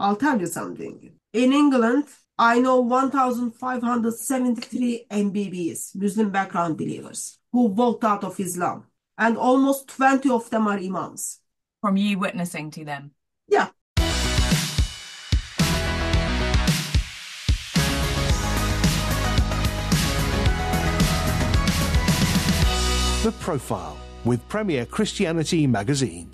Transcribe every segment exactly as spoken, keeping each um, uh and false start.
I'll tell you something. In England, I know one thousand five hundred seventy-three M B Bs, Muslim background believers, who walked out of Islam. And almost twenty of them are imams. From you witnessing to them? Yeah. The Profile with Premier Christianity Magazine.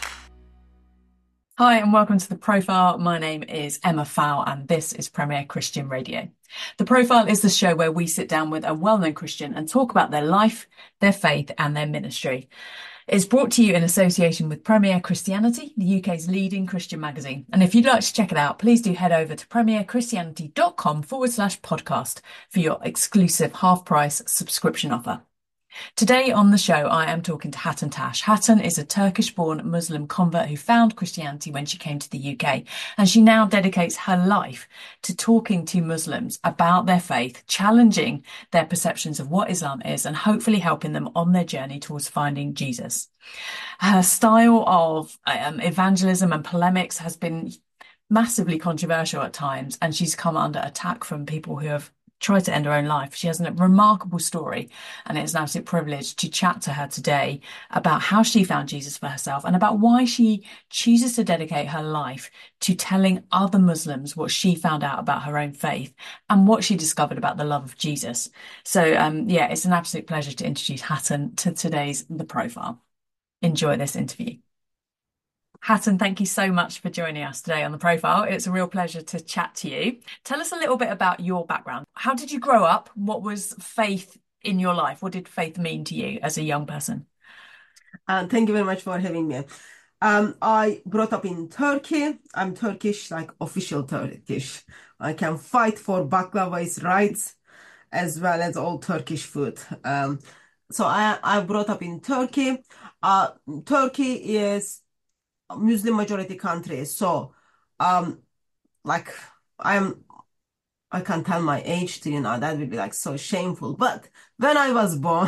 Hi and welcome to The Profile. My name is Emma Fowl and this is Premier Christian Radio. The Profile is the show where we sit down with a well-known Christian and talk about their life, their faith and their ministry. It's brought to you in association with Premier Christianity, the U K's leading Christian magazine. And if you'd like to check it out, please do head over to premierchristianity.com forward slash podcast for your exclusive half-price subscription offer. Today on the show, I am talking to Hatun Tash. Hatun is a Turkish-born Muslim convert who found Christianity when she came to the U K, and she now dedicates her life to talking to Muslims about their faith, challenging their perceptions of what Islam is, and hopefully helping them on their journey towards finding Jesus. Her style of um, evangelism and polemics has been massively controversial at times, and she's come under attack from people who have tried to end her own life. She has a remarkable story, and it's an absolute privilege to chat to her today about how she found Jesus for herself and about why she chooses to dedicate her life to telling other Muslims what she found out about her own faith and what she discovered about the love of Jesus. So um, yeah, it's an absolute pleasure to introduce Hatun to today's The Profile. Enjoy this interview. Hatun, thank you so much for joining us today on The Profile. It's a real pleasure to chat to you. Tell us a little bit about your background. How did you grow up? What was faith in your life? What did faith mean to you as a young person? Uh, thank you very much for having me. Um, I brought up in Turkey. I'm Turkish, like official Turkish. I can fight for baklava's rights as well as all Turkish food. Um, so I, I brought up in Turkey. Uh, Turkey is Muslim majority country, so um like I'm I can't tell my age to you now, that would be like so shameful, but when I was born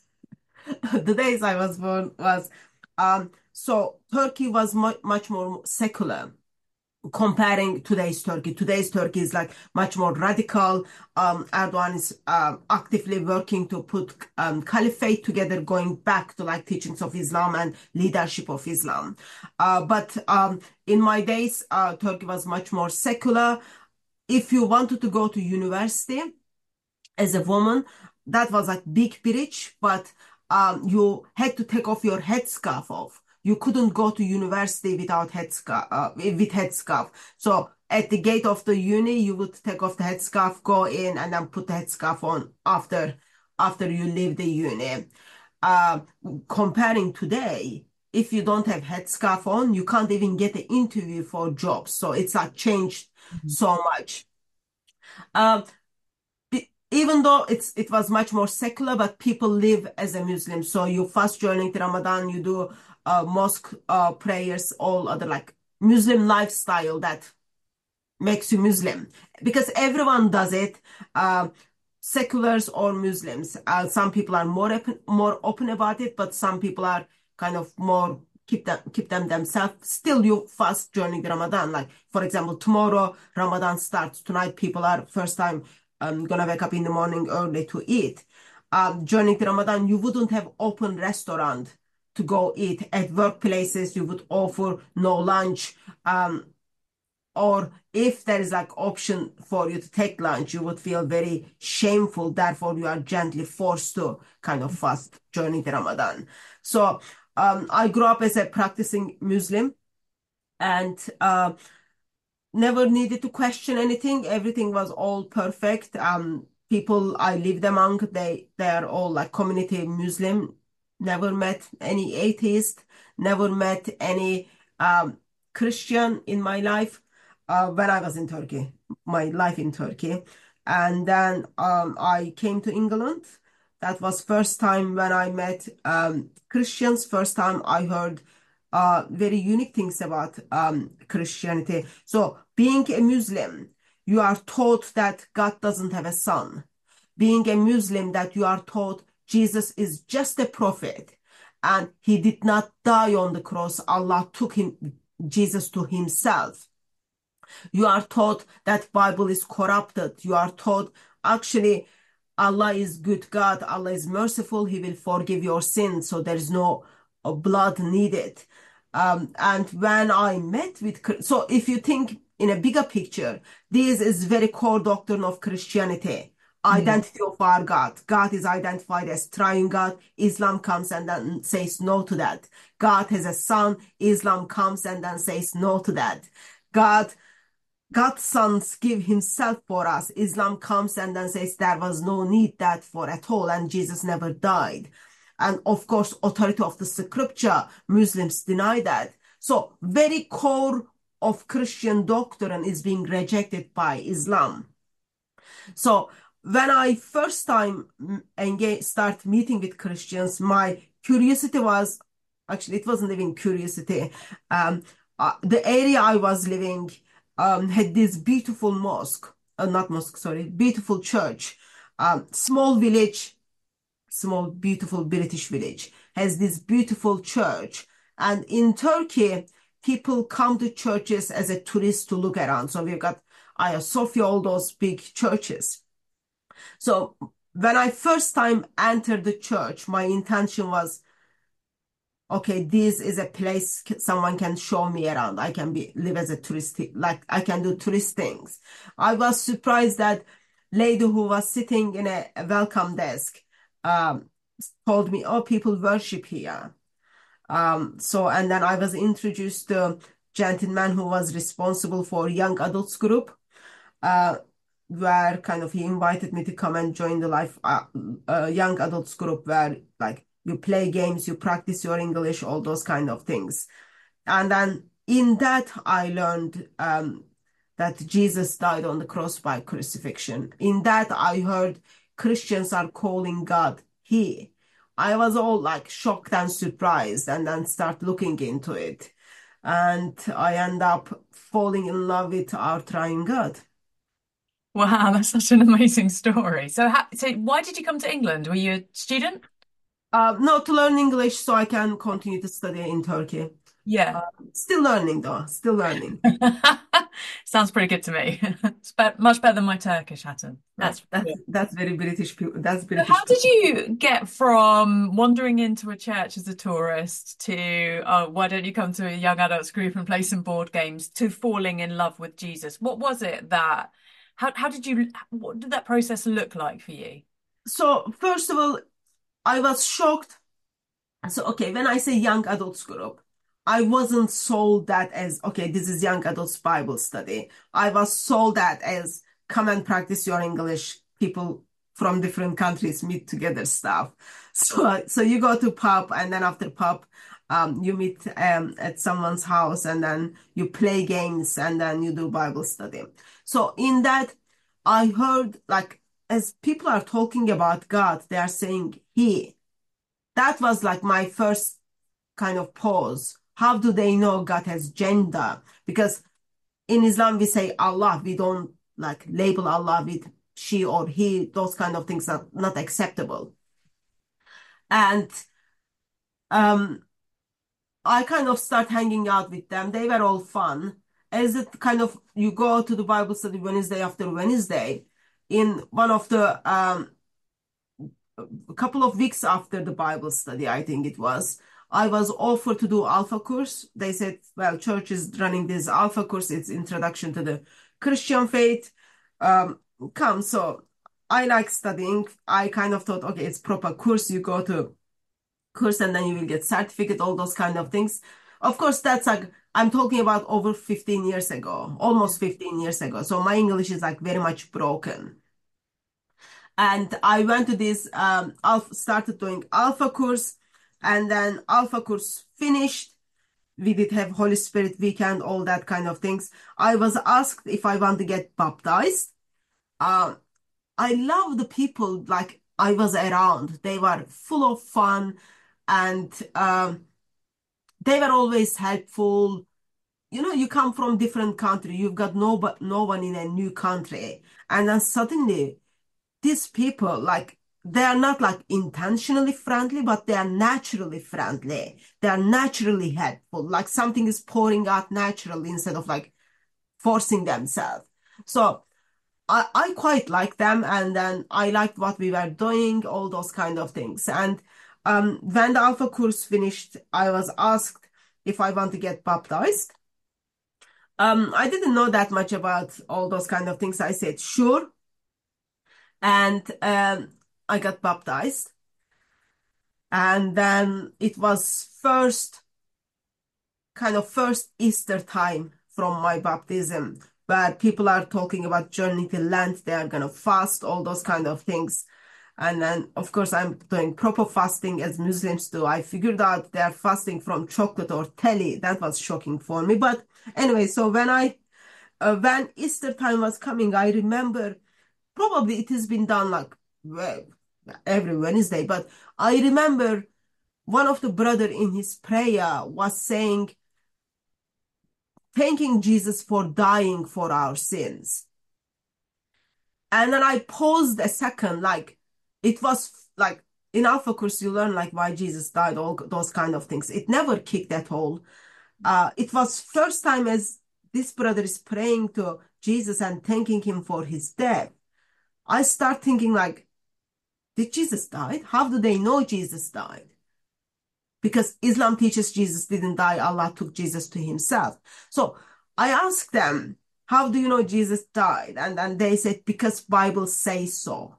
the days I was born was um so Turkey was mu much more secular comparing today's Turkey. Today's Turkey is like much more radical. Um, Erdogan is uh, actively working to put um, caliphate together, going back to like teachings of Islam and leadership of Islam. Uh, but um, in my days, uh, Turkey was much more secular. If you wanted to go to university as a woman, that was like big bridge, but um, you had to take off your headscarf off. You couldn't go to university without headscarf, uh, with headscarf. So at the gate of the uni, you would take off the headscarf, go in, and then put the headscarf on after after you leave the uni. Uh, comparing today, if you don't have headscarf on, you can't even get an interview for jobs. So it's like changed mm-hmm. so much. Um, even though it's it was much more secular, but people live as a Muslim. So you fast during the Ramadan, you do uh, mosque uh, prayers, all other like Muslim lifestyle that makes you Muslim. Because everyone does it, uh, seculars or Muslims. Uh, some people are more open, more open about it, but some people are kind of more keep them keep them themselves. Still, you fast during the Ramadan. Like for example, tomorrow Ramadan starts. Tonight, people are first time. I'm gonna wake up in the morning early to eat. Um, during the Ramadan, you wouldn't have open restaurant to go eat. At workplaces, you would offer no lunch. Um, or if there is like option for you to take lunch, you would feel very shameful. Therefore, you are gently forced to kind of fast during the Ramadan. So um, I grew up as a practicing Muslim and uh, never needed to question anything. Everything was all perfect. Um, people I lived among, they they are all like community Muslim. Never met any atheist. Never met any um, Christian in my life uh, when I was in Turkey. My life in Turkey, and then um, I came to England. That was first time when I met um, Christians. First time I heard uh, very unique things about um, Christianity. So being a Muslim, you are taught that God doesn't have a son. Being a Muslim, that you are taught Jesus is just a prophet and he did not die on the cross. Allah took him, Jesus to himself. You are taught that Bible is corrupted. You are taught actually Allah is good God. Allah is merciful. He will forgive your sins. So there is no uh, blood needed. Um, and when I met with, so if you think in a bigger picture, this is very core doctrine of Christianity. Identity of our God. God is identified as triune God. Islam comes and then says no to that. God has a son. Islam comes and then says no to that. God God's sons give himself for us. Islam comes and then says there was no need that for at all, and Jesus never died. And of course, authority of the scripture, Muslims deny that. So very core of Christian doctrine is being rejected by Islam. So when I first time engage, start meeting with Christians, my curiosity was, actually it wasn't even curiosity. Um, uh, the area I was living um, had this beautiful mosque, uh, not mosque, sorry, beautiful church, um, small village, small beautiful British village, has this beautiful church. And in Turkey, people come to churches as a tourist to look around. So we've got Hagia Sophia, all those big churches. So when I first time entered the church, my intention was, okay, this is a place someone can show me around. I can be live as a tourist, like I can do tourist things. I was surprised that lady who was sitting in a, a welcome desk um, told me, oh, people worship here. Um, so, and then I was introduced to a gentleman who was responsible for young adults group, uh, where kind of he invited me to come and join the life, uh, uh, young adults group where like you play games, you practice your English, all those kind of things. And then in that, I learned um, that Jesus died on the cross by crucifixion. In that, I heard Christians are calling God He. I was all like shocked and surprised, and then start looking into it. And I end up falling in love with our triune God. Wow, that's such an amazing story. So, how, so why did you come to England? Were you a student? Uh, no, to learn English so I can continue to study in Turkey. Yeah. Uh, still learning though, still learning. Sounds pretty good to me. It's be much better than my Turkish, Hatton. That's that's Yeah. that's very British people. That's So British how did people. you get from wandering into a church as a tourist to, oh, why don't you come to a young adults group and play some board games, to falling in love with Jesus? What was it that, how how did you, what did that process look like for you? So first of all, I was shocked. So okay, when I say young adults group, I wasn't sold that as okay, this is young adults Bible study. I was sold that as come and practice your English. People from different countries meet together stuff. So so you go to pub, and then after pub, um, you meet um, at someone's house, and then you play games, and then you do Bible study. So in that, I heard like as people are talking about God, they are saying He. That was like my first kind of pause. How do they know God has gender? Because in Islam we say Allah, we don't like label Allah with she or he. Those kind of things are not acceptable. And um, I kind of start hanging out with them. They were all fun. As it kind of you go to the Bible study Wednesday after Wednesday, in one of the um, a couple of weeks after the Bible study, I think it was, I was offered to do Alpha course. They said, well, church is running this Alpha course. It's introduction to the Christian faith. Um, come. So I like studying. I kind of thought, okay, it's proper course. You go to course and then you will get certificate, all those kind of things. Of course, that's like, I'm talking about over fifteen years ago, almost fifteen years ago. So my English is like very much broken. And I went to this, um, alpha, started doing Alpha course, and then Alpha course finished. We did have Holy Spirit weekend, all that kind of things. I was asked if I want to get baptized. Uh, I love the people like I was around. They were full of fun, and um, they were always helpful. You know, you come from different country. You've got no, but no one in a new country, and then suddenly these people, like, they are not like intentionally friendly, but they are naturally friendly. They are naturally helpful. Like something is pouring out naturally instead of like forcing themselves. So I, I quite liked them, and then I liked what we were doing, all those kind of things. And um, when the Alpha course finished, I was asked if I want to get baptized. Um, I didn't know that much about all those kind of things. I said, sure. And um, I got baptized. And then it was first, kind of first Easter time from my baptism, where people are talking about journey to Lent. They are going to fast, all those kind of things. And then, of course, I'm doing proper fasting as Muslims do. I figured out they're fasting from chocolate or telly. That was shocking for me. But anyway, so when I, uh, when Easter time was coming, I remember, probably it has been done like well, every Wednesday, but I remember one of the brother in his prayer was saying, thanking Jesus for dying for our sins. And then I paused a second, like it was like in Alpha course, you learn like why Jesus died, all those kind of things. It never kicked at all. Uh, it was first time as this brother is praying to Jesus and thanking him for his death. I start thinking like, did Jesus die? How do they know Jesus died? Because Islam teaches Jesus didn't die. Allah took Jesus to himself. So I asked them, how do you know Jesus died? And then they said, because Bible says so.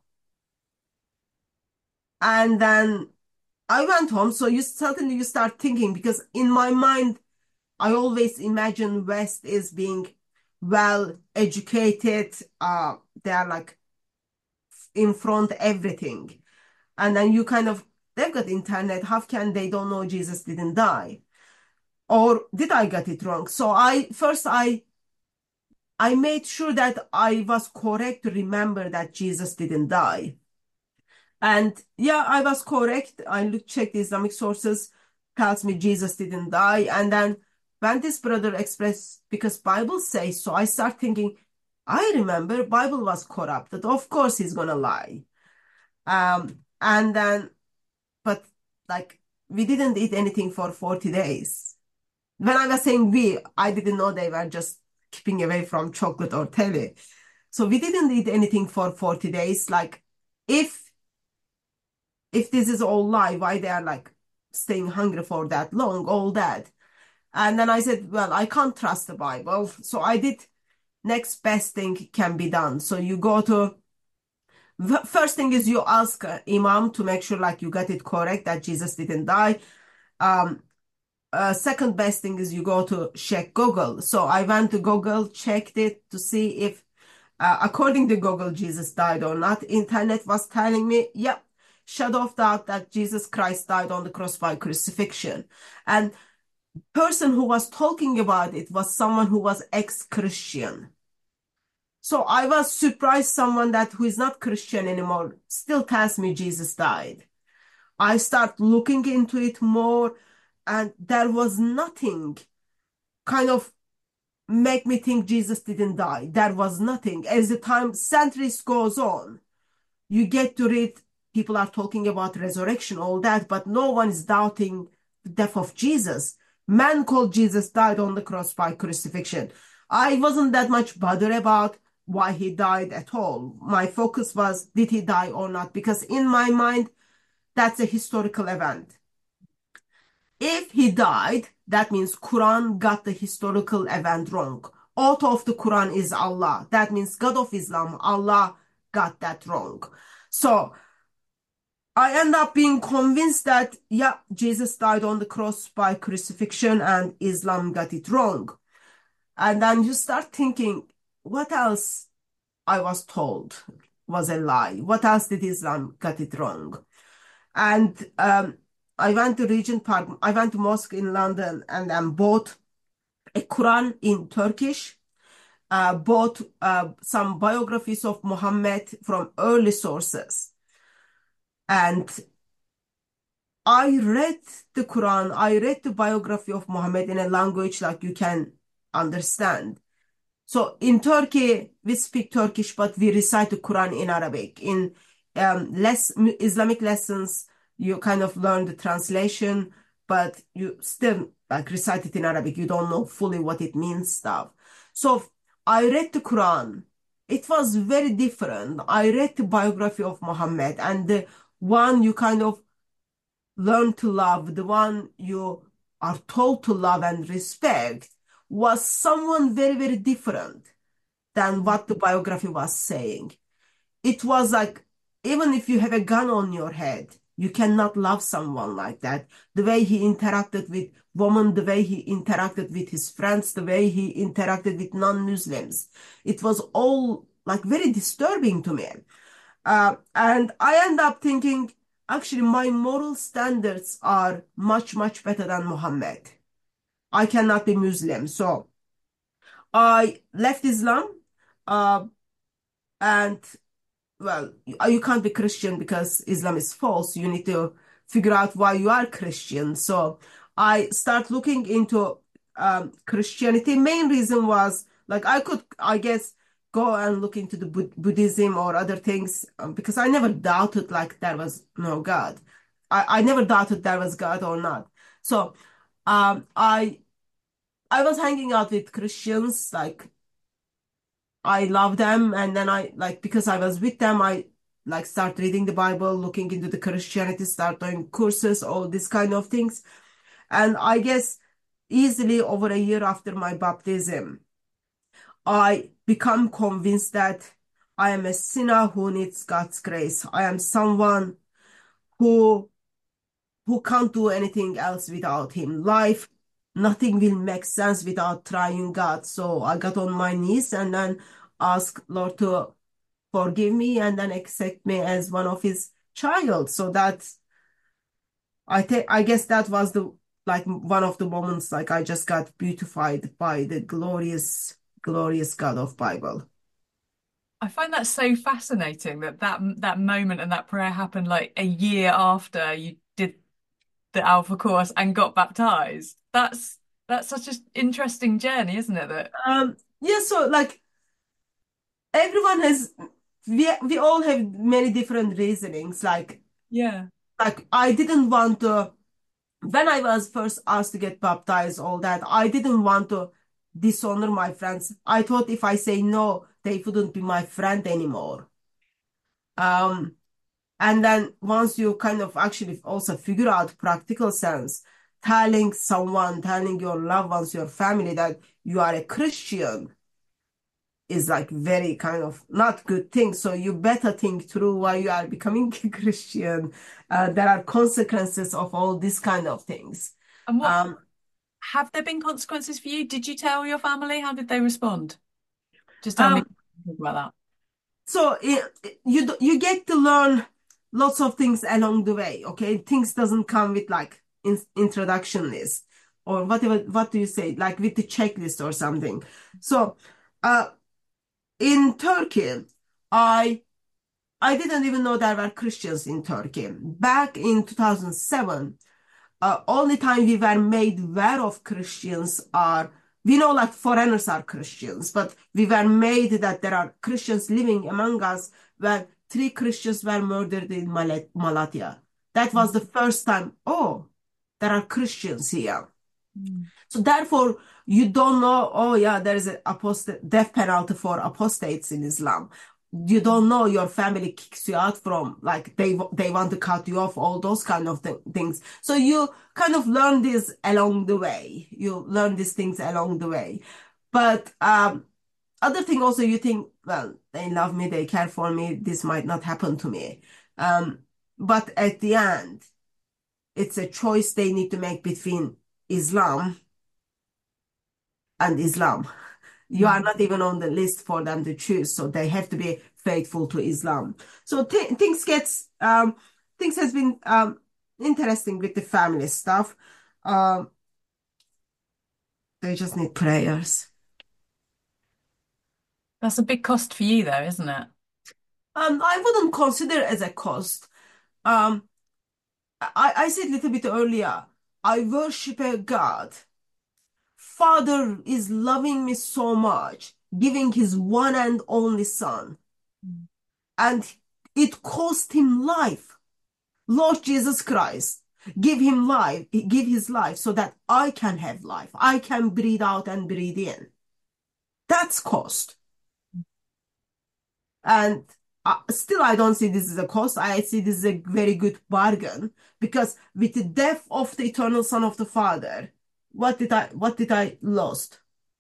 And then I went home. So you suddenly you start thinking, because in my mind, I always imagine West is being well educated. Uh, they are like in front of everything. And then you kind of, they've got internet. How can they don't know Jesus didn't die? Or did I get it wrong? So I, first I, I made sure that I was correct to remember that Jesus didn't die. And yeah, I was correct. I looked, checked the Islamic sources, tells me Jesus didn't die. And then when this brother expressed, because Bible says so, I start thinking, I remember Bible was corrupted. Of course he's gonna lie. Um, and then, but like, we didn't eat anything for forty days. When I was saying we, I didn't know they were just keeping away from chocolate or telly. So we didn't eat anything for forty days. Like, if, if this is all lie, why they are like staying hungry for that long, all that. And then I said, well, I can't trust the Bible. So I did next best thing can be done. So you go to, first thing is you ask uh, Imam to make sure like you got it correct, that Jesus didn't die. Um, uh, second best thing is you go to check Google. So I went to Google, checked it to see if, uh, according to Google, Jesus died or not. Internet was telling me, yep, shadow of doubt that Jesus Christ died on the cross by crucifixion. And person who was talking about it was someone who was ex-Christian. So I was surprised someone that who is not Christian anymore still tells me Jesus died. I start looking into it more, and there was nothing kind of make me think Jesus didn't die. There was nothing. As the time centuries goes on, you get to read, people are talking about resurrection, all that, but no one is doubting the death of Jesus. Man called Jesus died on the cross by crucifixion. I wasn't that much bothered about why he died at all. My focus was, did he die or not? Because in my mind, that's a historical event. If he died, that means Quran got the historical event wrong. Author of the Quran is Allah. That means God of Islam, Allah got that wrong. So I end up being convinced that, yeah, Jesus died on the cross by crucifixion and Islam got it wrong. And then you start thinking, what else I was told was a lie? What else did Islam got it wrong? And um, I went to Regent Park, I went to mosque in London and then bought a Quran in Turkish, uh, bought uh, some biographies of Muhammad from early sources. And I read the Quran, I read the biography of Muhammad in a language like you can understand. So in Turkey, we speak Turkish, but we recite the Quran in Arabic. In um, less Islamic lessons, you kind of learn the translation, but you still like recite it in Arabic. You don't know fully what it means stuff. So I read the Quran. It was very different. I read the biography of Muhammad, and the one you kind of learn to love, the one you are told to love and respect, was someone very, very different than what the biography was saying. It was like, even if you have a gun on your head, you cannot love someone like that. The way he interacted with women, the way he interacted with his friends, the way he interacted with non-Muslims. It was all like very disturbing to me. Uh, and I end up thinking, actually, my moral standards are much, much better than Muhammad. I cannot be Muslim. So I left Islam, uh, and well, you you can't be Christian because Islam is false. You need to figure out why you are Christian. So I start looking into um, Christianity. Main reason was like I could, I guess, go and look into the Bud- Buddhism or other things um, because I never doubted like there was no God. I, I never doubted there was God or not. So um, I I was hanging out with Christians, like I love them. And then I like, because I was with them, I like start reading the Bible, looking into the Christianity, start doing courses, all these kind of things. And I guess easily over a year after my baptism, I become convinced that I am a sinner who needs God's grace. I am someone who who can't do anything else without him. Life, nothing will make sense without trying God. So I got on my knees and then asked Lord to forgive me and then accept me as one of his child. So that's, I think, I guess that was the, like one of the moments, like I just got beautified by the glorious, glorious God of Bible. I find that so fascinating that that that moment and that prayer happened like a year after you did the Alpha course and got baptized. That's that's such an interesting journey, isn't it? That Um, yeah, so like everyone has, we, we all have many different reasonings. Like, yeah. like I didn't want to, when I was first asked to get baptized, all that, I didn't want to dishonor my friends. I thought if I say no, they wouldn't be my friend anymore. Um, and then once you kind of actually also figure out practical sense, telling someone, telling your loved ones, your family that you are a Christian is like very kind of not good thing. So you better think through why you are becoming Christian. Uh, there are consequences of all these kind of things. And what Um, have there been consequences for you? Did you tell your family? How did they respond? Just tell me um, about that. so it, you do- you get to learn lots of things along the way. Okay, things doesn't come with like in, introduction list or whatever. What do you say? Like with the checklist or something. So, uh, in Turkey, I I didn't even know there were Christians in Turkey. Back in two thousand seven, uh, only time we were made aware of Christians are, we know like foreigners are Christians, but we were made that there are Christians living among us where three Christians were murdered in Mal- Malatya. That was the first time, oh, there are Christians here. Mm. So therefore, you don't know, oh yeah, there is a apostate death penalty for apostates in Islam. You don't know your family kicks you out from like they they want to cut you off, all those kind of th things. So you kind of learn this along the way. You learn these things along the way. But um, other thing also, you think, well, they love me, they care for me, this might not happen to me. Um, but at the end, it's a choice they need to make between Islam and Islam. You are Mm. not even on the list for them to choose, so they have to be faithful to Islam. So th things gets um, things has been um, interesting with the family stuff. Um, they just need prayers. That's a big cost for you, though, isn't it? Um, I wouldn't consider it as a cost. Um, I, I said a little bit earlier, I worship a God. Father is loving me so much, giving his one and only son. Mm. And it cost him life. Lord Jesus Christ, give him life, give his life so that I can have life. I can breathe out and breathe in. That's cost. And uh, still, I don't see this as a cost. I see this as a very good bargain because with the death of the eternal Son of the Father, what did I what did I lost?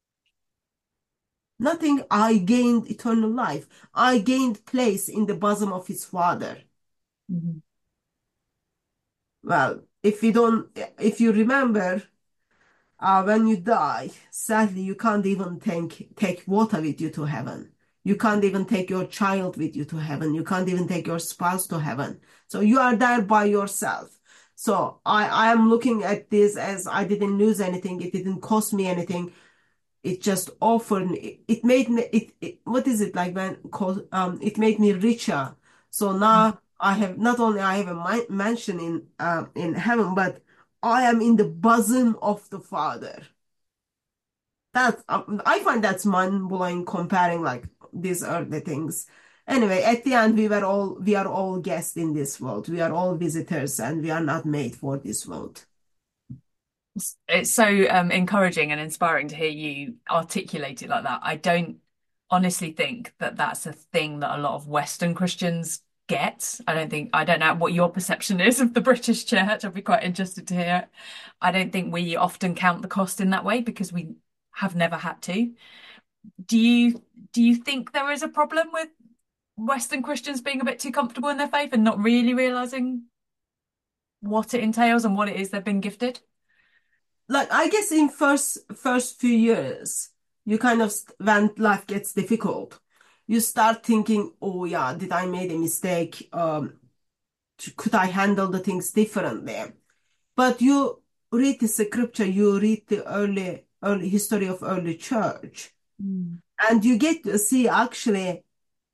Nothing. I gained eternal life. I gained place in the bosom of his Father. Mm-hmm. Well, if you don't, if you remember, uh, when you die, sadly, you can't even take take water with you to heaven. You can't even take your child with you to heaven. You can't even take your spouse to heaven. So you are there by yourself. So I, I am looking at this as I didn't lose anything. It didn't cost me anything. It just offered me, it made me, it, it what is it like when, um, it made me richer. So now I have, not only I have a mansion in, um, in heaven, but I am in the bosom of the Father. That, um, I find that's mind-blowing comparing like these earthly things. Anyway, at the end, we were all, we are all guests in this world. We are all visitors and we are not made for this world. It's so um, encouraging and inspiring to hear you articulate it like that. I don't honestly think that that's a thing that a lot of Western Christians get. I don't think, I don't know what your perception is of the British church. I'd be quite interested to hear it. I don't think we often count the cost in that way because we have never had to. Do you do you think there is a problem with Western Christians being a bit too comfortable in their faith and not really realizing what it entails and what it is they've been gifted? Like I guess in first first few years, you kind of when life gets difficult, you start thinking, oh yeah, did I made a mistake? Um, could I handle the things differently? But you read the scripture, you read the early early history of early church, Mm. and you get to see actually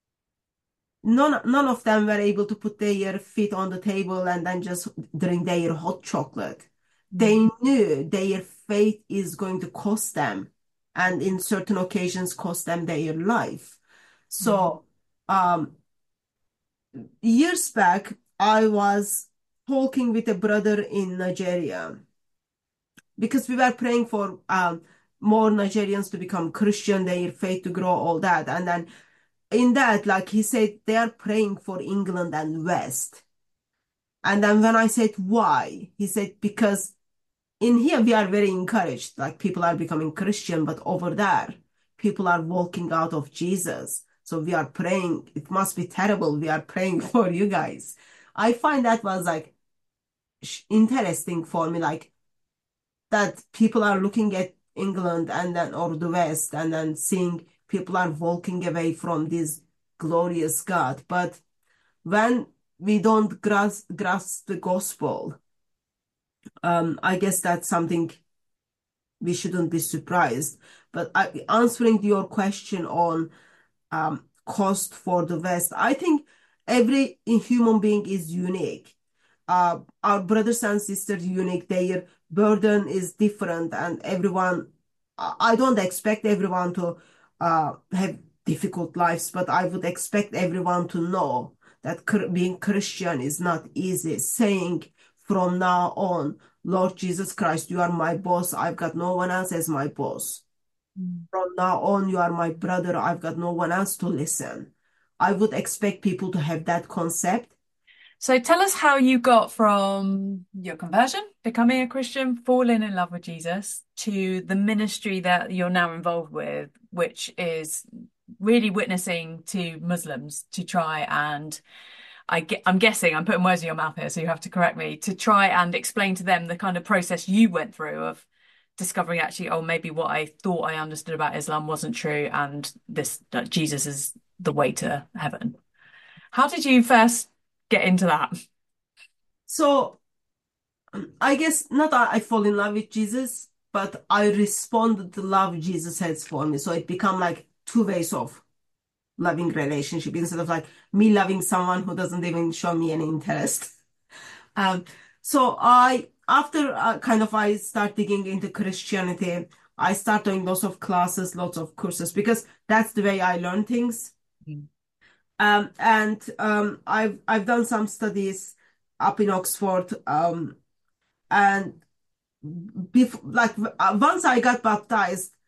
none none of them were able to put their feet on the table and then just drink their hot chocolate. They knew their faith is going to cost them, and in certain occasions cost them their life. So, um, years back, I was talking with a brother in Nigeria because we were praying for um, more Nigerians to become Christian, their faith to grow, all that. And then in that, like he said, they are praying for England and West. And then when I said why, he said because in here we are very encouraged, like people are becoming Christian, but over there people are walking out of Jesus. So we are praying. It must be terrible. We are praying for you guys. I find that was like interesting for me, like that people are looking at England and then or the West and then seeing people are walking away from this glorious God. But when we don't grasp, grasp the gospel, um, I guess that's something we shouldn't be surprised. But I, answering your question on um, cost for the West, I think every human being is unique. Uh, our brothers and sisters unique. Their burden is different, and everyone. I don't expect everyone to uh, have difficult lives, but I would expect everyone to know that being Christian is not easy. Saying from now on, Lord Jesus Christ, you are my boss. I've got no one else as my boss. Mm. From now on, you are my brother. I've got no one else to listen. I would expect people to have that concept. So tell us how you got from your conversion, becoming a Christian, falling in love with Jesus, to the ministry that you're now involved with, which is really witnessing to Muslims to try and, I get, I'm guessing, I'm putting words in your mouth here, so you have to correct me, to try and explain to them the kind of process you went through of discovering actually, oh, maybe what I thought I understood about Islam wasn't true, and this that Jesus is the way to heaven. How did you first get into that? So I guess not that I fall in love with Jesus, but I respond to the love Jesus has for me. So it become like two ways of loving relationship instead of like me loving someone who doesn't even show me any interest. Um, so I, after uh, kind of I start digging into Christianity, I start doing lots of classes, lots of courses, because that's the way I learn things. Mm. Um, and um, I've I've done some studies up in Oxford, um, and before, like once I got baptized,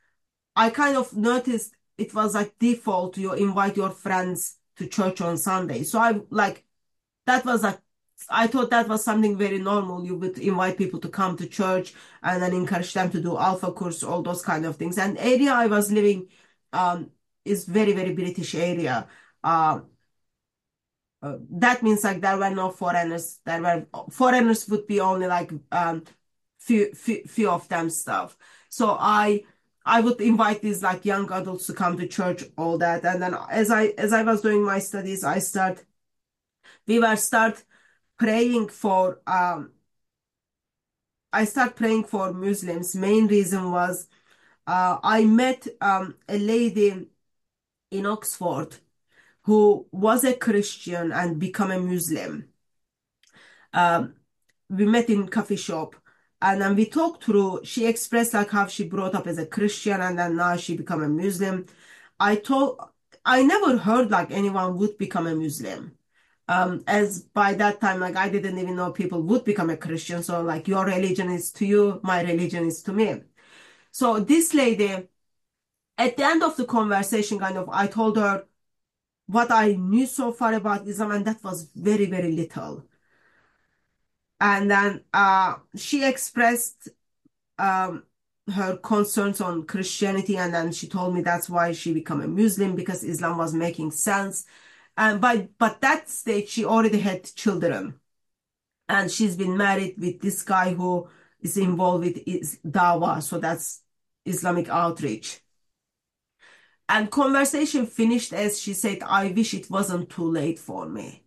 I kind of noticed it was like default you invite your friends to church on Sunday. So I like that was like I thought that was something very normal. You would invite people to come to church and then encourage them to do Alpha course, all those kind of things. And area I was living um is very, very British area. Um uh, that means like there were no foreigners. There were foreigners would be only like um few few, few of them stuff. So I I would invite these like young adults to come to church, all that. And then as I as I was doing my studies, I start we were start praying for um I start praying for Muslims. Main reason was uh, I met um, a lady in Oxford who was a Christian and become a Muslim. Um, we met in coffee shop and then we talked through. She expressed like how she brought up as a Christian and then now she become a Muslim. I told I never heard like anyone would become a Muslim. Um, as by that time, like I didn't even know people would become a Christian. So like your religion is to you, my religion is to me. So this lady, at the end of the conversation, kind of, I told her what I knew so far about Islam, and that was very, very little. And then uh, she expressed um, her concerns on Christianity, and then she told me that's why she became a Muslim because Islam was making sense. And by but that stage, she already had children, and she's been married with this guy who is involved with is Dawa, so that's Islamic outreach. And conversation finished as she said, "I wish it wasn't too late for me."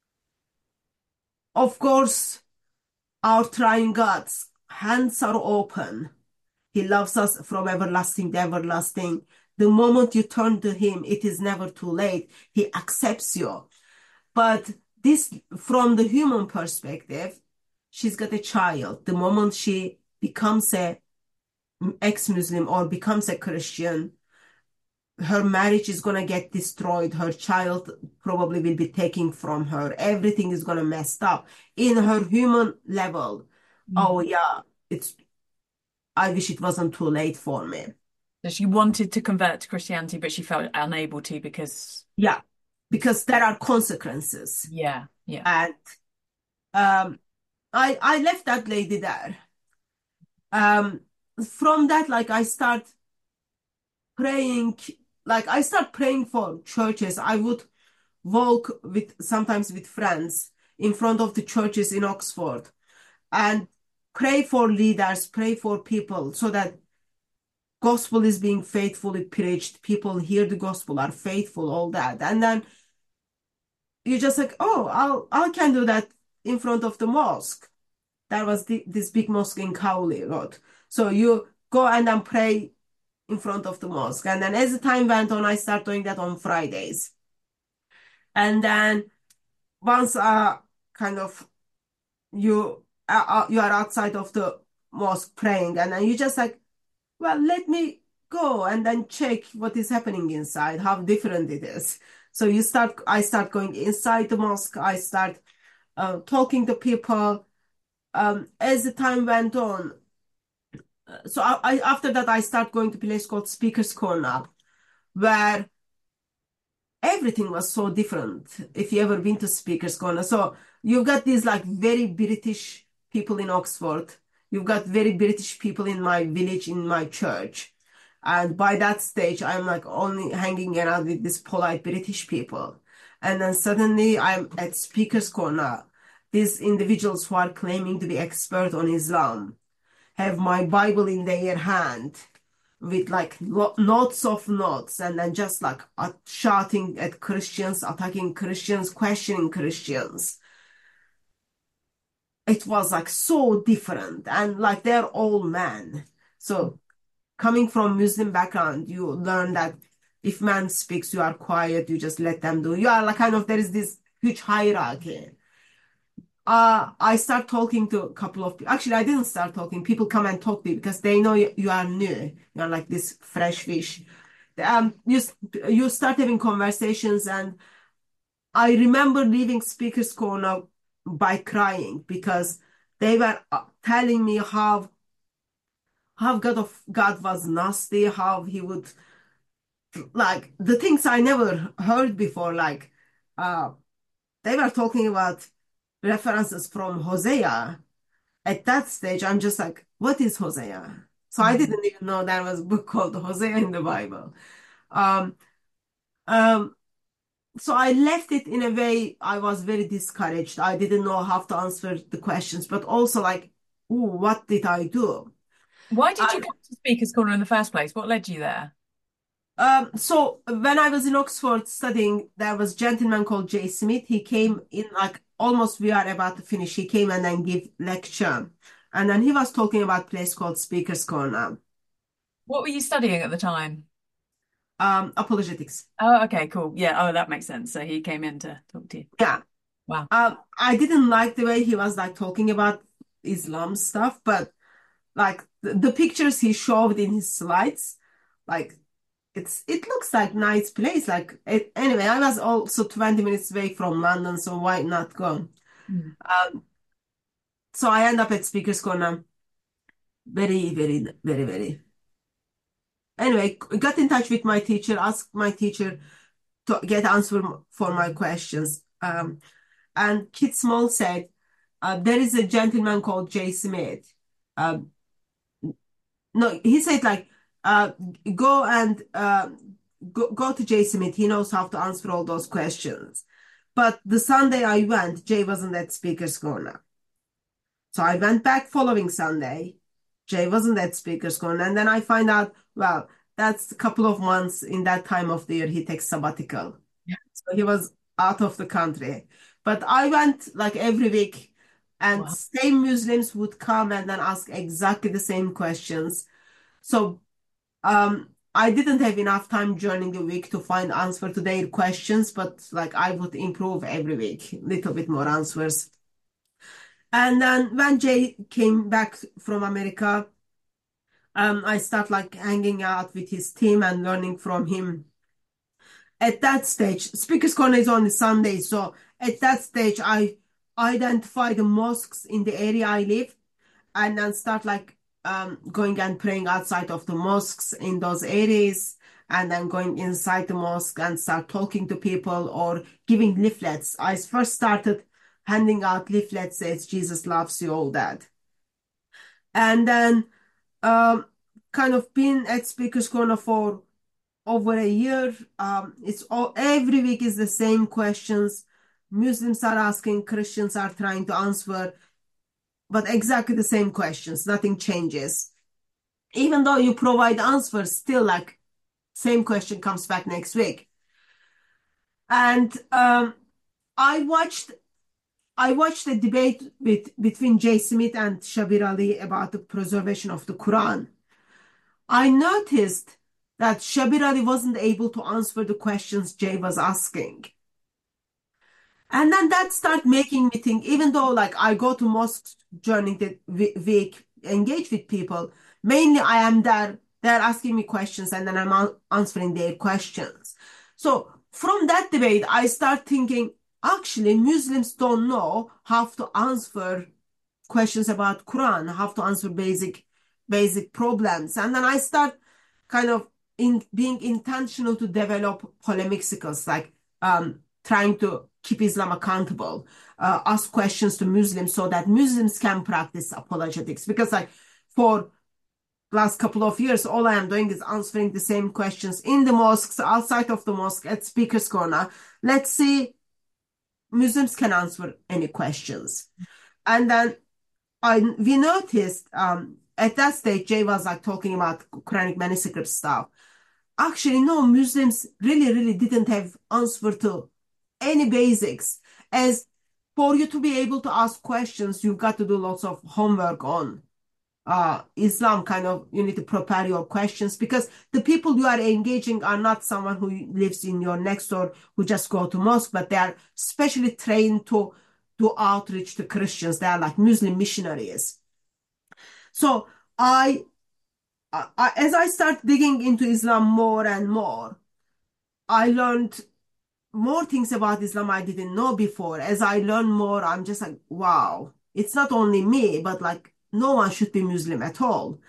Of course, our trying God's hands are open. He loves us from everlasting to everlasting. The moment you turn to him, it is never too late. He accepts you. But this, from the human perspective, she's got a child. The moment she becomes a ex-Muslim or becomes a Christian, her marriage is going to get destroyed. Her child probably will be taken from her. Everything is going to mess up in her human level. Mm. Oh yeah, it's, I wish it wasn't too late for me. So she wanted to convert to Christianity, but she felt unable to because Yeah, because there are consequences. yeah, yeah. And um, I I left that lady there. Um, from that, like I start praying, like I start praying for churches. I would walk with sometimes with friends in front of the churches in Oxford and pray for leaders, pray for people so that gospel is being faithfully preached. People hear the gospel, are faithful, all that. And then you just like, oh, I'll I can do that in front of the mosque. There was the, this big mosque in Cowley Road. So you go and then pray in front of the mosque. And then as the time went on, I started doing that on Fridays. And then once uh kind of you uh, uh, you are outside of the mosque praying, and then you just like, well, let me go and then check what is happening inside, how different it is. So you start, I start going inside the mosque. I start uh, talking to people. Um, as the time went on, so I, I after that I start going to a place called Speaker's Corner, where everything was so different. If you ever been to Speaker's Corner, so you've got these like very British people in Oxford. You've got very British people in my village, in my church. And by that stage, I'm like only hanging around with these polite British people. And then suddenly I'm at Speaker's Corner. These individuals who are claiming to be expert on Islam have my Bible in their hand with like lots of notes, and then just like uh, shouting at Christians, attacking Christians, questioning Christians. It was like so different, and like they're all men. So coming from Muslim background, you learn that if man speaks, you are quiet, you just let them do. You are like kind of, there is this huge hierarchy. Uh, I start talking to a couple of people. Actually, I didn't start talking. People come and talk to you because they know you, you are new. You are like this fresh fish. Um, you you start having conversations, and I remember leaving Speaker's Corner by crying because they were uh, telling me how how God of God was nasty, how he would like the things I never heard before, like uh they were talking about references from Hosea. At that stage, I'm just like, what is Hosea? So I Mm. didn't even know there was a book called Hosea in the Bible. Um, um, so I left it in a way I was very discouraged. I didn't know how to answer the questions, but also like, ooh, what did I do? Why did you I, come to Speaker's Corner in the first place? What led you there? um, so when I was in Oxford studying, there was a gentleman called Jay Smith. He came in like almost we are about to finish. He came and then give lecture. And then he was talking about a place called Speaker's Corner, What were you studying at the time? um, apologetics. Oh, okay, cool. Yeah, oh, that makes sense. So he came in to talk to you. Yeah. Wow. Um, I didn't like the way he was like talking about Islam stuff, but like the, the pictures he showed in his slides, like it's it looks like nice place. Like it, anyway, I was also twenty minutes away from London, so why not go? Mm. Um, so I end up at Speaker's Corner. Very, very, very, very. Anyway, got in touch with my teacher, asked my teacher to get answer for my questions. Um, and Kit Small said, uh, there is a gentleman called Jay Smith. Um, no, he said like, uh, go and uh, go, go to Jay Smith. He knows how to answer all those questions. But the Sunday I went, Jay wasn't at Speaker's Corner. So I went back following Sunday. Jay wasn't at Speaker's Corner. And then I find out, well, that's a couple of months in that time of the year he takes sabbatical. Yeah. So he was out of the country. But I went like every week and Wow. same Muslims would come and then ask exactly the same questions. So um, I didn't have enough time during the week to find answer to their questions, but like I would improve every week, little bit more answers. And then when Jay came back from America, um, I start like hanging out with his team and learning from him. At that stage, Speaker's Corner is on the Sunday, so at that stage, I identify the mosques in the area I live, and then start like um, going and praying outside of the mosques in those areas, and then going inside the mosque and start talking to people or giving leaflets. I first started handing out leaflets, says Jesus loves you, all that. And then um, kind of been at Speaker's Corner for over a year. Um, it's all every week is the same questions. Muslims are asking, Christians are trying to answer, but exactly the same questions. Nothing changes. Even though you provide answers, still like same question comes back next week. And um, I watched I watched a debate with between Jay Smith and Shabir Ali about the preservation of the Quran. I noticed that Shabir Ali wasn't able to answer the questions Jay was asking. And then that started making me think, even though like I go to mosques during the week, engage with people, mainly I am there, they're asking me questions and then I'm answering their questions. So from that debate, I start thinking, actually, Muslims don't know how to answer questions about Quran, how to answer basic basic problems. And then I start kind of in being intentional to develop polemic skills, like um, trying to keep Islam accountable, uh, ask questions to Muslims so that Muslims can practice apologetics. Because like for last couple of years, all I am doing is answering the same questions in the mosques, outside of the mosque, at Speaker's Corner. Let's see Muslims can answer any questions. And then I we noticed um, at that stage, Jay was like talking about Quranic manuscript stuff. Actually, no, Muslims really, really didn't have answer to any basics. As for you to be able to ask questions, you've got to do lots of homework on uh, Islam. Kind of, you need to prepare your questions because the people you are engaging are not someone who lives in your next door who just go to mosque, but they are specially trained to do outreach to Christians. They are like Muslim missionaries. So I, I, as I start digging into Islam more and more, I learned more things about Islam I didn't know before. As I learn more, I'm just like, wow, it's not only me, but like no one should be Muslim at all.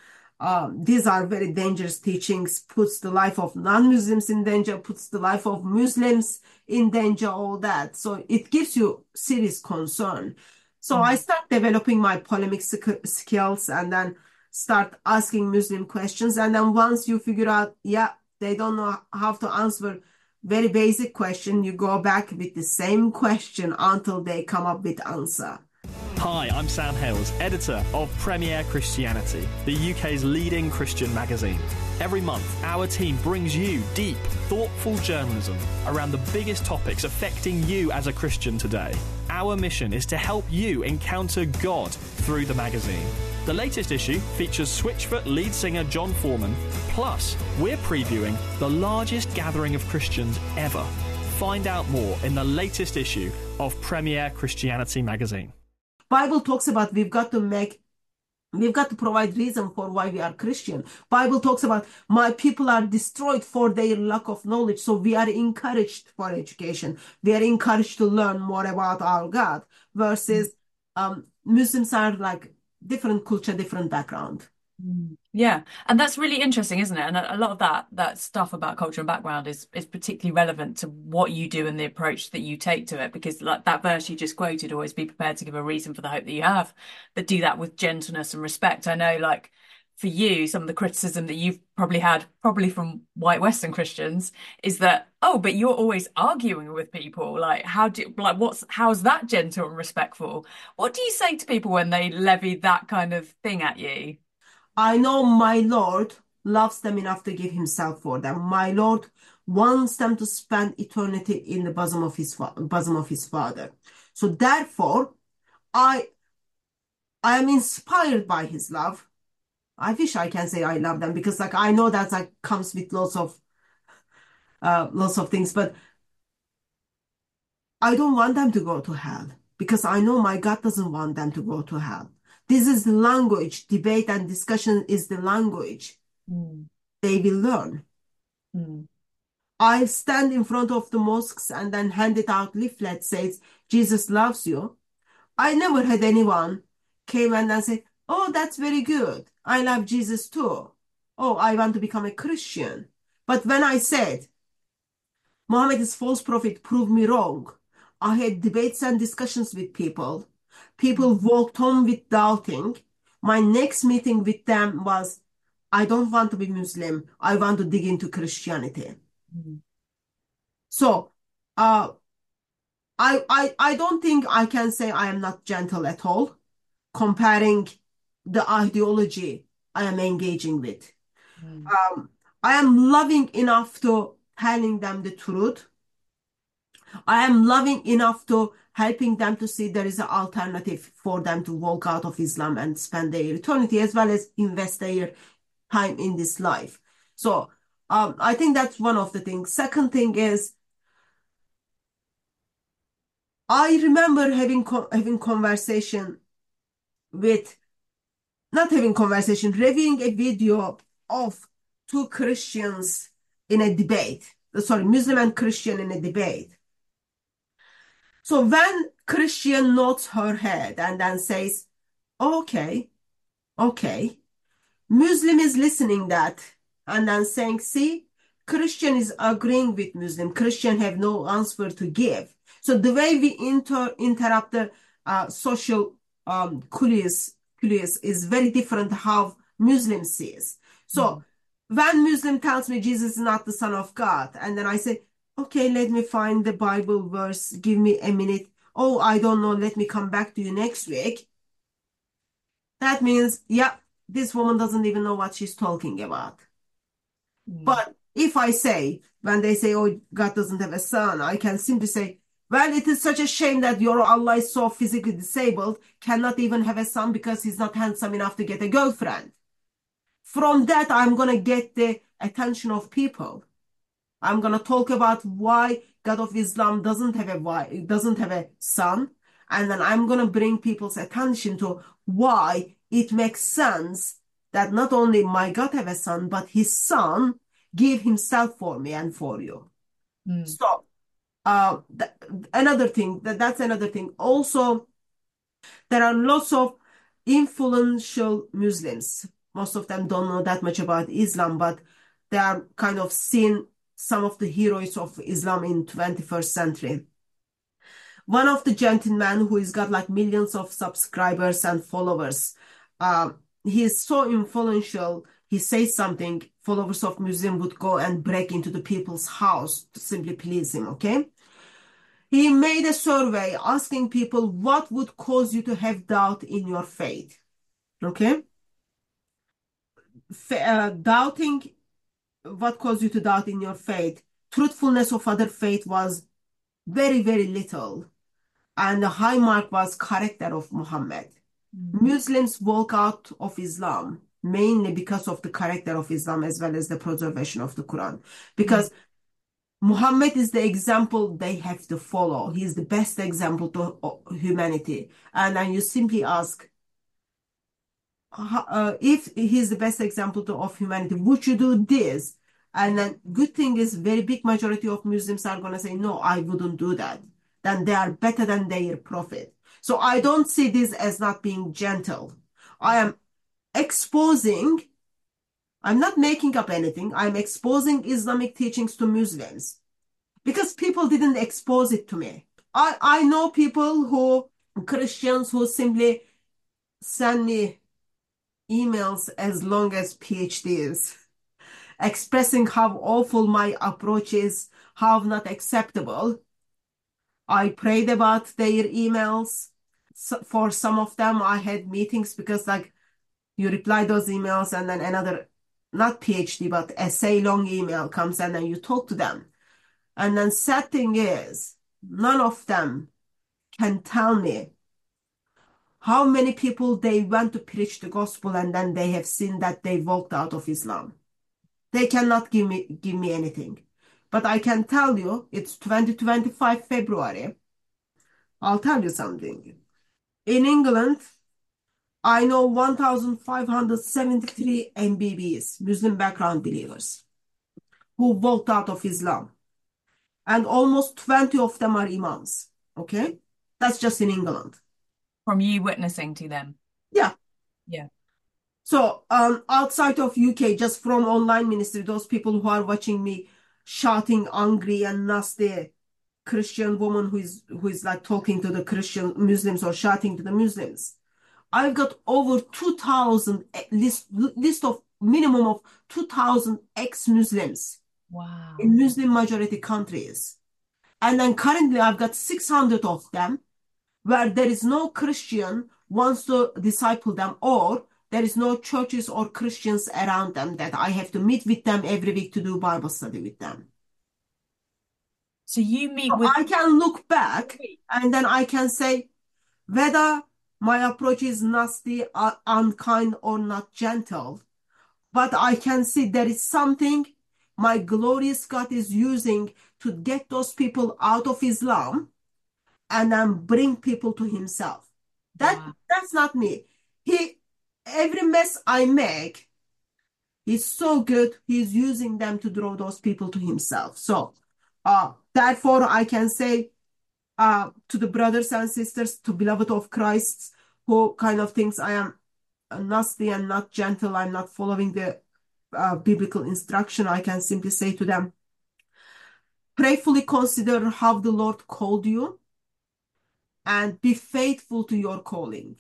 Um, these are very dangerous teachings, puts the life of non-Muslims in danger, puts the life of Muslims in danger, all that. So it gives you serious concern. So I start developing my polemic sk- skills and then start asking Muslim questions. And then once you figure out, yeah, they don't know how to answer very basic question, you go back with the same question until they come up with answer. Hi, I'm Sam Hales, editor of Premier Christianity, the U K's leading Christian magazine. Every month, our team brings you deep, thoughtful journalism around the biggest topics affecting you as a Christian today. Our mission is to help you encounter God through the magazine. The latest issue features Switchfoot lead singer John Foreman, plus we're previewing the largest gathering of Christians ever. Find out more in the latest issue of Premier Christianity magazine. Bible talks about we've got to make We've got to provide reason for why we are Christian. Bible talks about my people are destroyed for their lack of knowledge. So we are encouraged for education. We are encouraged to learn more about our God versus um, Muslims are like different culture, different background. Yeah, and that's really interesting, isn't it? And a a lot of that that stuff about culture and background is is particularly relevant to what you do and the approach that you take to it. Because like that verse you just quoted, always be prepared to give a reason for the hope that you have, but do that with gentleness and respect. I know, like for you, some of the criticism that you've probably had, probably from white Western Christians, is that, oh, but you're always arguing with people. Like, how do like what's how's that gentle and respectful? What do you say to people when they levy that kind of thing at you? I know my Lord loves them enough to give himself for them. My Lord wants them to spend eternity in the bosom of his fa- bosom of his Father. So therefore, I I am inspired by his love. I wish I can say I love them because like I know that like comes with lots of uh lots of things, but I don't want them to go to hell because I know my God doesn't want them to go to hell. This is the language. Debate and discussion is the language Mm, they will learn. mm, I stand in front of the mosques and then handed out leaflets says Jesus loves you. I never had anyone came and then say, "Oh, that's very good. I love Jesus too. Oh, I want to become a Christian." But when I said Muhammad is false prophet, prove me wrong, I had debates and discussions with people. People walked home with doubting. My next meeting with them was, I don't want to be Muslim. I want to dig into Christianity. mm, So, uh, I, I, I don't think I can say I am not gentle at all, comparing the ideology I am engaging with. mm, Um, I am loving enough to telling them the truth. I am loving enough to helping them to see there is an alternative for them to walk out of Islam and spend their eternity as well as invest their time in this life. So um, I think that's one of the things. Second thing is I remember having co- having conversation with not having conversation, reviewing a video of two Christians in a debate. Sorry, Muslim and Christian in a debate. So when Christian nods her head and then says, okay, okay, Muslim is listening that and then saying, see, Christian is agreeing with Muslim. Christian have no answer to give. So the way we inter interrupt the uh, social um, cues, cues is very different how Muslim sees. So when Muslim tells me Jesus is not the Son of God, and then I say, okay, let me find the Bible verse. Give me a minute. Oh, I don't know. Let me come back to you next week. That means, yeah, this woman doesn't even know what she's talking about. mm, But if I say, when they say, oh, God doesn't have a son, I can simply say, well, it is such a shame that your Allah is so physically disabled, cannot even have a son because he's not handsome enough to get a girlfriend. From that, I'm going to get the attention of people. I'm going to talk about why God of Islam doesn't have a why, doesn't have a son. And then I'm going to bring people's attention to why it makes sense that not only my God have a son, but his son gave himself for me and for you. mm, So, uh, th another thing, that, that's another thing. Also, there are lots of influential Muslims most of them don't know that much about Islam, but they are kind of seeing some of the heroes of Islam in twenty-first century. One of the gentlemen who has got like millions of subscribers and followers, um, he is so influential. He says something, followers of Muslim would go and break into the people's house to simply please him, okay? He made a survey asking people what would cause you to have doubt in your faith, okay? F uh, doubting, what caused you to doubt in your faith? Truthfulness of other faith was very, very little. And the high mark was character of Muhammad. Mm-hmm. Muslims walk out of Islam mainly because of the character of Islam as well as the preservation of the Quran. Because mm-hmm. Muhammad is the example they have to follow. He is the best example to humanity. And then you simply ask, uh, if he's the best example to, of humanity, would you do this? And then good thing is very big majority of Muslims are going to say, no, I wouldn't do that. Then they are better than their prophet. So I don't see this as not being gentle. I am exposing, I'm not making up anything. I'm exposing Islamic teachings to Muslims because people didn't expose it to me. I, I know people who, Christians who simply send me emails as long as PhDs expressing how awful my approach is, how not acceptable. I prayed about their emails. So for some of them, I had meetings because like you reply those emails and then another, not PhD, but essay long email comes and then you talk to them. And then sad thing is, none of them can tell me how many people they went to preach the gospel and then they have seen that they walked out of Islam. They cannot give me, give me anything. But I can tell you, it's twenty twenty-five February. I'll tell you something. In England, I know one thousand five hundred seventy-three M B Bs, Muslim background believers, who walked out of Islam. And almost twenty of them are imams, okay? That's just in England. From you witnessing to them? Yeah. Yeah. So um, outside of U K, just from online ministry, those people who are watching me shouting angry and nasty Christian woman who is who is like talking to the Christian Muslims or shouting to the Muslims. I've got over two thousand list list of minimum of two thousand ex-Muslims. Wow. In Muslim majority countries. And then currently I've got six hundred of them where there is no Christian wants to disciple them, or there is no churches or Christians around them that I have to meet with them every week to do Bible study with them. So you meet so with... I can look back and then I can say whether my approach is nasty, uh, unkind, or not gentle. But I can see there is something my glorious God is using to get those people out of Islam and then bring people to himself. That wow. That's not me. He, every mess I make, he's so good. He's using them to draw those people to himself. So, uh, therefore, I can say uh, to the brothers and sisters, to beloved of Christ, who kind of thinks I am nasty and not gentle, I'm not following the uh, biblical instruction, I can simply say to them, prayerfully consider how the Lord called you and be faithful to your calling.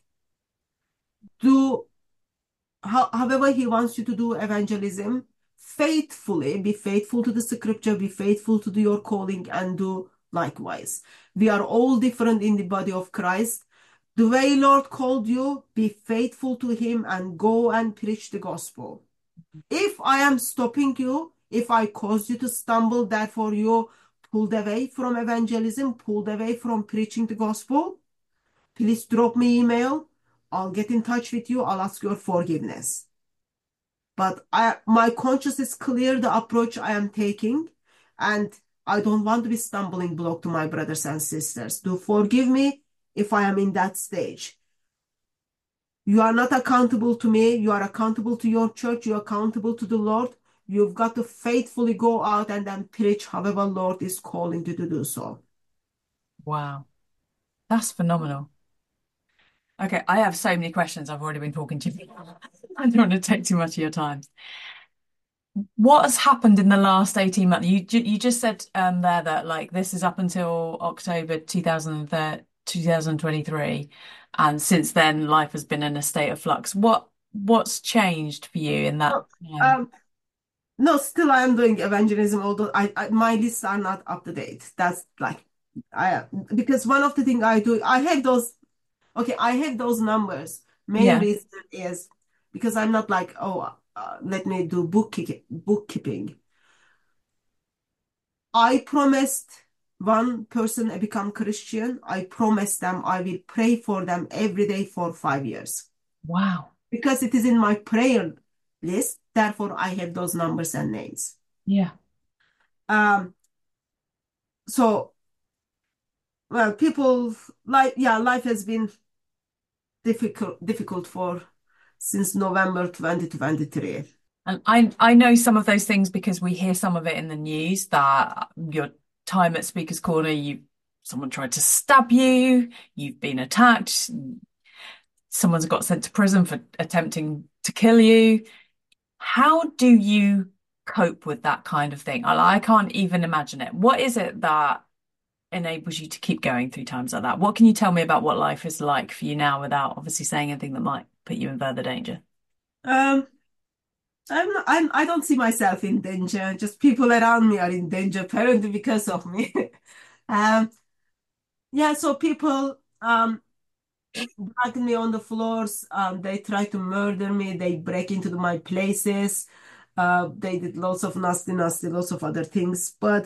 Do how, however he wants you to do evangelism, faithfully, be faithful to the scripture, be faithful to your calling, and do likewise. We are all different in the body of Christ. The way Lord called you, be faithful to him and go and preach the gospel. If I am stopping you, if I cause you to stumble, therefore you pulled away from evangelism, pulled away from preaching the gospel, please drop me email. I'll get in touch with you. I'll ask your forgiveness. But I, my conscience is clear, the approach I am taking, and I don't want to be stumbling block to my brothers and sisters. Do forgive me if I am in that stage. You are not accountable to me. You are accountable to your church. You are accountable to the Lord. You've got to faithfully go out and then preach however Lord is calling you to do so. Wow. That's phenomenal. Okay, I have so many questions. I've already been talking to you. I don't want to take too much of your time. What has happened in the last eighteen months? You ju- you just said um there that like this is up until October two thousand thirty, two thousand twenty-three, and since then life has been in a state of flux. What what's changed for you in that So, time? um, no, still I am doing evangelism, although I, I my lists are not up to date. That's like I because one of the thing I do, I have those. Okay, I have those numbers. Main Yeah. reason is because I'm not like, oh, uh, let me do bookkeeping. Bookkeeping. I promised one person I become Christian. I promised them I will pray for them every day for five years Wow. because it is in my prayer list. Therefore, I have those numbers and names. Yeah. Um, so, well, people like, yeah, life has been difficult, difficult for since November twenty twenty-three. And I I know some of those things because we hear some of it in the news that your time at Speaker's Corner, you someone tried to stab you, you've been attacked, someone's got sent to prison for attempting to kill you. How do you cope with that kind of thing? I, I can't even imagine it. What is it that enables you to keep going through times like that? What can you tell me about what life is like for you now without obviously saying anything that might put you in further danger? Um, I'm not, I'm I don't see myself in danger. Just people around me are in danger apparently because of me. Um, yeah, so people um drag me on the floors. Um, they try to murder me. They break into the- my places. Uh, they did lots of nasty, nasty, lots of other things. But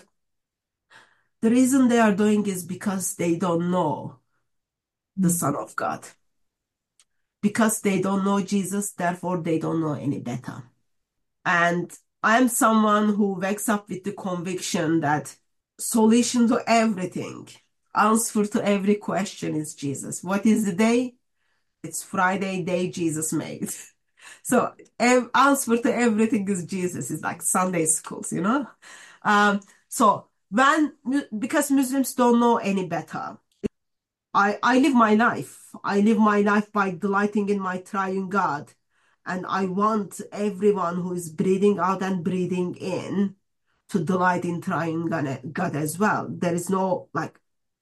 the reason they are doing is because they don't know the Mm. Son of God. Because they don't know Jesus, therefore they don't know any better. And I'm someone who wakes up with the conviction that solution to everything, answer to every question is Jesus. What is the day? It's Friday, day Jesus made. So ev- answer to everything is Jesus. It's like Sunday schools, you know? Um, so when, because Muslims don't know any better, I, I live my life. I live my life by delighting in my triune God. And I want everyone who is breathing out and breathing in to delight in triune God God as well. There is no like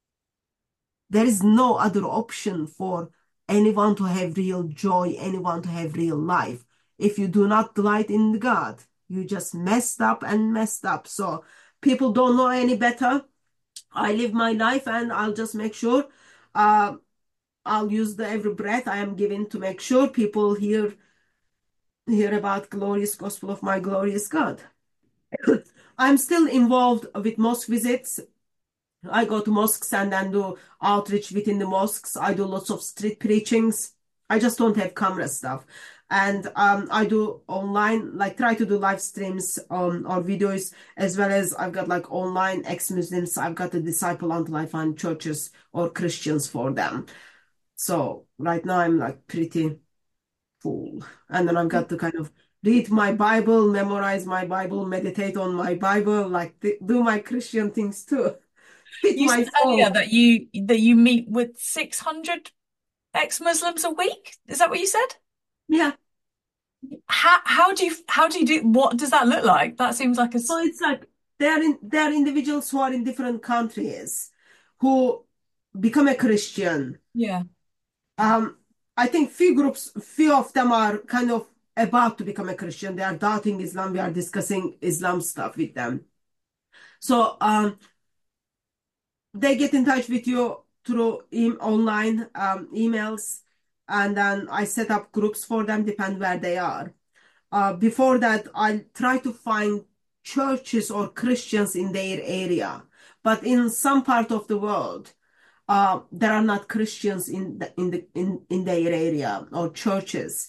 there is no other option for anyone to have real joy, anyone to have real life. If you do not delight in God, you just messed up and messed up. So people don't know any better. I live my life and I'll just make sure uh, I'll use the every breath I am given to make sure people hear hear about glorious gospel of my glorious God. I'm still involved with mosque visits. I go to mosques and then do outreach within the mosques. I do lots of street preachings. I just don't have camera stuff. And um, I do online, like try to do live streams um, or videos, as well as I've got like online ex-Muslims. I've got to disciple until I find churches or Christians for them. So right now I'm like pretty full. And then I've got to kind of read my Bible, memorize my Bible, meditate on my Bible, like th- do my Christian things too. Feed You my said earlier soul. that you that you meet with six hundred ex-Muslims a week. Is that what you said? Yeah. How how do you how do you do what does that look like? That seems like a So s- it's like they're in they're individuals who are in different countries who become a Christian. yeah. Um, I think few groups, few of them are kind of about to become a Christian. They are doubting Islam. We are discussing Islam stuff with them. So um, they get in touch with you through e online um, emails, and then I set up groups for them, depend where they are. Uh, before that, I try to find churches or Christians in their area. But in some part of the world, uh, there are not Christians in the, in the in, in their area or churches.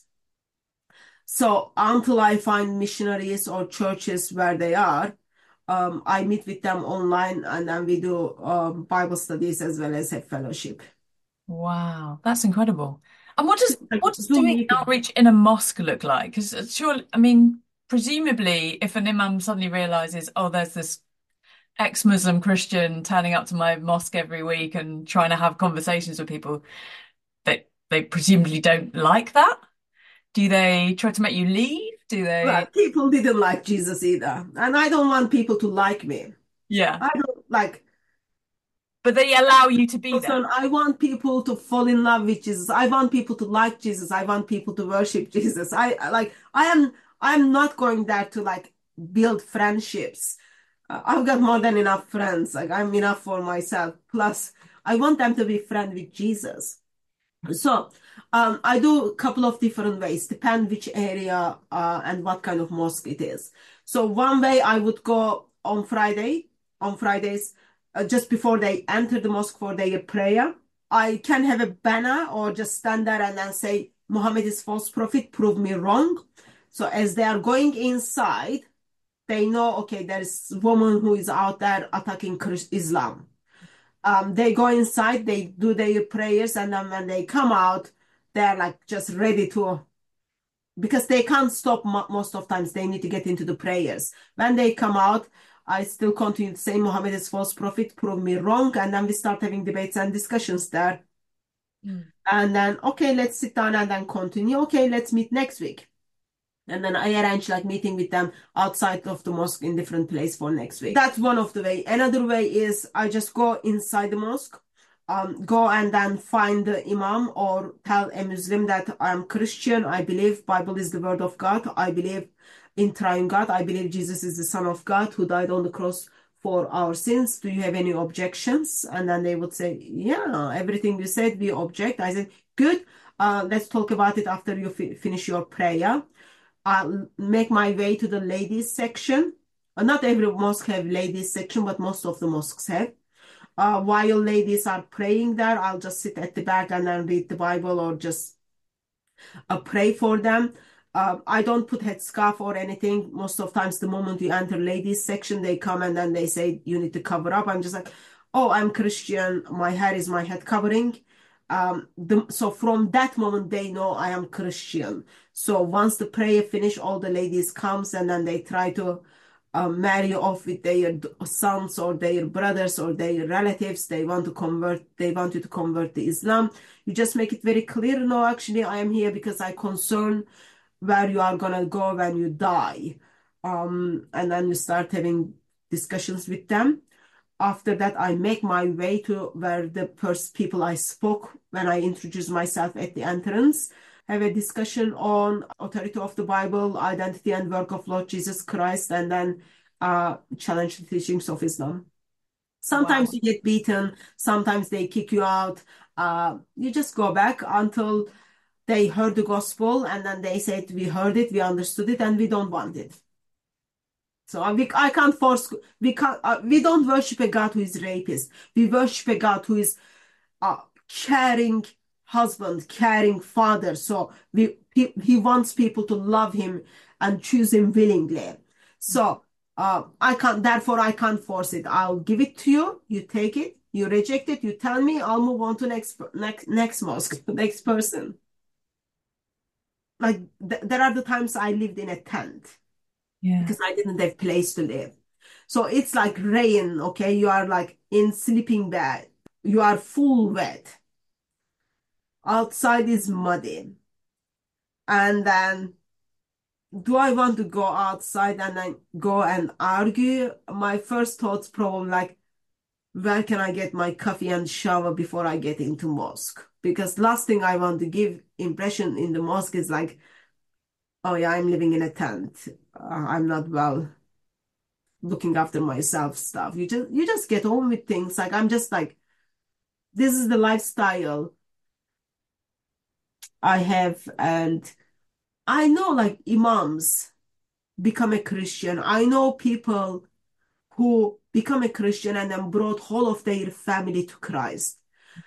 So until I find missionaries or churches where they are, um, I meet with them online and then we do um, Bible studies as well as have fellowship. Wow, that's incredible. And what does Like what does Zoom doing meeting. outreach in a mosque look like? Because sure, I mean, presumably, if an imam suddenly realizes, oh, there's this ex-Muslim Christian turning up to my mosque every week and trying to have conversations with people, that they presumably don't like that. Do they try to make you leave? Do Well, they? people didn't like Jesus either. And I don't want people to like me. Yeah. I don't like, But they allow you to be there. Son, I want people to fall in love with Jesus. I want people to like Jesus. I want people to worship Jesus. I I- like, I am, I'm not going there to like build friendships. Uh, I've got more than enough friends. Like, I'm enough for myself. Plus, I want them to be friends with Jesus. So, um, I do a couple of different ways, depend which area uh, and what kind of mosque it is. So one way I would go on Friday, on Fridays, uh, just before they enter the mosque for their prayer. I can have a banner or just stand there and then say, Muhammad is false prophet, prove me wrong. So as they are going inside, they know, okay, there's a woman who is out there attacking Christ- Islam. Um, they go inside, they do their prayers, and then when they come out, they're like just ready to, because they can't stop mo most of times. They need to get into the prayers. When they come out, I still continue to say Muhammad is false prophet, prove me wrong, and then we start having debates and discussions there. Mm. And then, okay, let's sit down and then continue. Okay, let's meet next week. And then I arrange like meeting with them outside of the mosque in different place for next week. That's one of the way. Another way is I just go inside the mosque, um, go and then find the imam or tell a Muslim that I'm Christian. I believe Bible is the word of God. I believe in triune God. I believe Jesus is the Son of God who died on the cross for our sins. Do you have any objections? And then they would say, yeah, everything you said, we object. I said, good. Uh, let's talk about it after you fi finish your prayer. I'll make my way to the ladies section. Uh, not every mosque have ladies section, but most of the mosques have. Uh, while ladies are praying there, I'll just sit at the back and then read the Bible or just uh, pray for them. Uh, I don't put headscarf or anything. Most of times, the moment you enter ladies section, they come and then they say, you need to cover up. I'm just like, oh, I'm Christian. My hair is my head covering. Um, the, so from that moment, they know I am Christian. So once the prayer finish, all the ladies comes and then they try to uh, marry off with their sons or their brothers or their relatives. They want to convert, they want you to convert to Islam. You just make it very clear. No, actually, I am here because I concern where you are gonna go when you die. Um, and then you start having discussions with them. After that, I make my way to where the first people I spoke when I introduced myself at the entrance, have a discussion on authority of the Bible, identity and work of Lord Jesus Christ, and then uh, challenge the teachings of Islam. Sometimes Wow. you get beaten, sometimes they kick you out. Uh, you just go back until they heard the gospel and then they said, we heard it, we understood it, and we don't want it. So we, I can't force, we can't, uh, we don't worship a God who is rapist. We worship a God who is a caring husband, caring father. So we, he, he wants people to love him and choose him willingly. So uh, I can't, therefore I can't force it. I'll give it to you. You take it. You reject it. You tell me. I'll move on to next next next mosque, next person. Like th there are the times I lived in a tent. Yeah. Because I didn't have place to live. So it's like rain, okay? You are like in sleeping bag. You are full wet. Outside is muddy. And then do I want to go outside and then go and argue? My first thoughts probably like, where can I get my coffee and shower before I get into mosque? Because last thing I want to give impression in the mosque is like, oh yeah, I'm living in a tent. Uh, I'm not well looking after myself stuff. You just you just get on with things. Like I'm just like, this is the lifestyle I have, and I know like imams become a Christian. I know people who become a Christian and then brought whole of their family to Christ.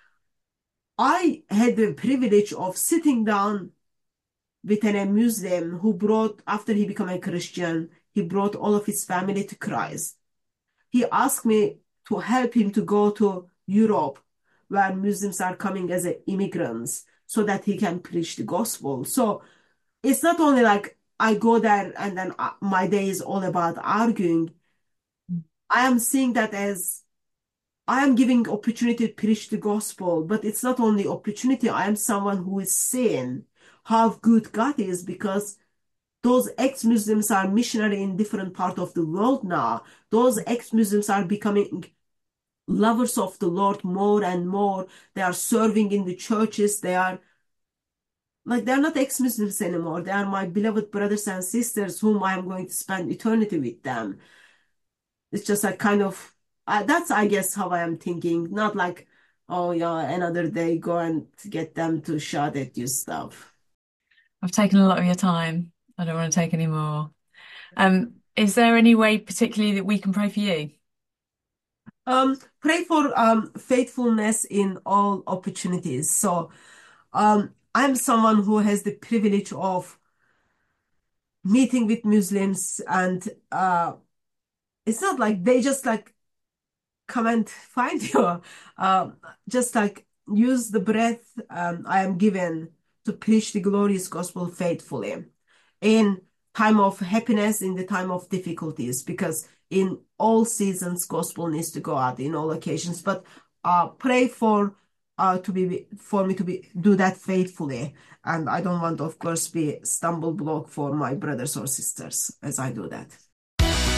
I had the privilege of sitting down with an, a Muslim who brought, after he became a Christian, he brought all of his family to Christ. He asked me to help him to go to Europe, where Muslims are coming as immigrants, so that he can preach the gospel. So it's not only like I go there and then my day is all about arguing. I am seeing that as I am giving opportunity to preach the gospel, but it's not only opportunity. I am someone who is seen, how good God is, because those ex-Muslims are missionary in different parts of the world now. Those ex-Muslims are becoming lovers of the Lord more and more. They are serving in the churches. They are like, they're not ex-Muslims anymore. They are my beloved brothers and sisters whom I am going to spend eternity with them. It's just a kind of, uh, that's, I guess, how I am thinking. Not like, oh yeah, another day, go and get them to shout at you stuff. I've taken a lot of your time. I don't want to take any more. Um, is there any way particularly that we can pray for you? Um, pray for um, faithfulness in all opportunities. So um, I'm someone who has the privilege of meeting with Muslims, and uh, it's not like they just like come and find you. Uh, just like use the breath um, I am given to preach the glorious gospel faithfully in time of happiness, in the time of difficulties, because in all seasons gospel needs to go out in all occasions. But uh, pray for uh, to be for me to be do that faithfully, and I don't want to, of course, be stumble block for my brothers or sisters as I do that.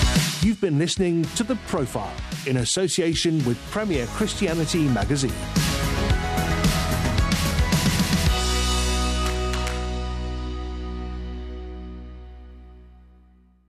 You've been listening to The Profile in association with Premier Christianity Magazine.